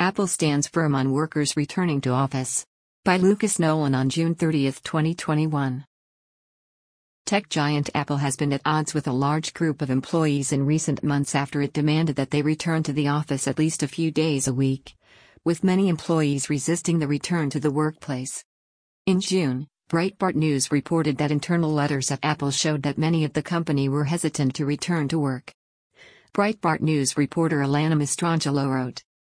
Apple stands firm on workers returning to office. By Lucas Nolan on June 30, 2021. Tech giant Apple has been at odds with a large group of employees in recent months after it demanded that they return to the office at least a few days a week, with many employees resisting the return to the workplace. In June, Breitbart News reported that internal letters at Apple showed that many of the company were hesitant to return to work. Breitbart News reporter Alana Mastrangelo wrote,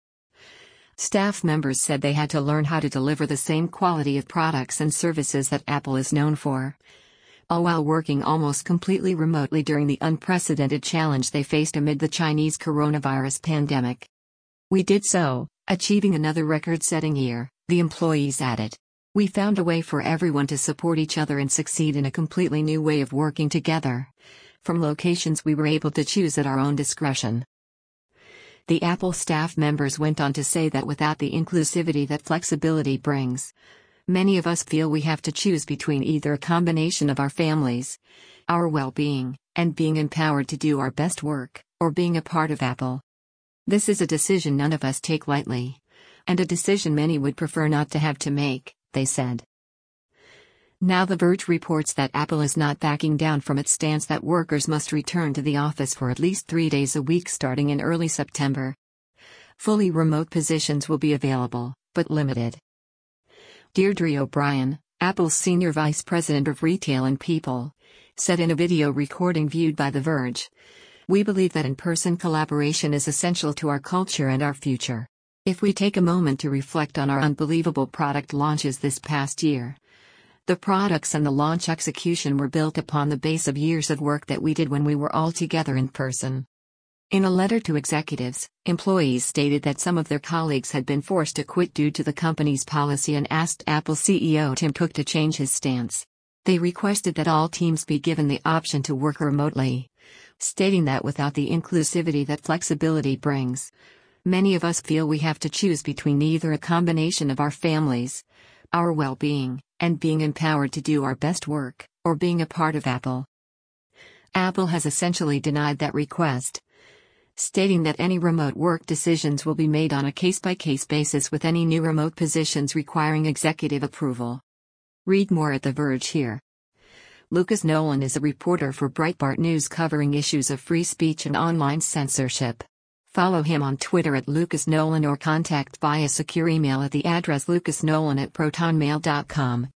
"Staff members said they had to learn how to deliver the same quality of products and services that Apple is known for, all while working almost completely remotely during the unprecedented challenge they faced amid the Chinese coronavirus pandemic. We did so, achieving another record-setting year," the employees added. "We found a way for everyone to support each other and succeed in a completely new way of working together, from locations we were able to choose at our own discretion." The Apple staff members went on to say that without the inclusivity that flexibility brings, many of us feel we have to choose between either a combination of our families, our well-being, and being empowered to do our best work, or being a part of Apple. "This is a decision none of us take lightly, and a decision many would prefer not to have to make," they said. Now The Verge reports that Apple is not backing down from its stance that workers must return to the office for at least 3 days a week starting in early September. Fully remote positions will be available, but limited. Deirdre O'Brien, Apple's Senior Vice President of Retail and People, said in a video recording viewed by The Verge, "We believe that in-person collaboration is essential to our culture and our future. If we take a moment to reflect on our unbelievable product launches this past year, the products and the launch execution were built upon the base of years of work that we did when we were all together in person." In a letter to executives, employees stated that some of their colleagues had been forced to quit due to the company's policy and asked Apple CEO Tim Cook to change his stance. They requested that all teams be given the option to work remotely, stating that without the inclusivity that flexibility brings, many of us feel we have to choose between either a combination of our families, our well-being, and being empowered to do our best work, or being a part of Apple. Apple has essentially denied that request, stating that any remote work decisions will be made on a case-by-case basis with any new remote positions requiring executive approval. Read more at The Verge here. Lucas Nolan is a reporter for Breitbart News covering issues of free speech and online censorship. Follow him on Twitter at Lucas Nolan or contact via secure email at the address lucasnolan@protonmail.com.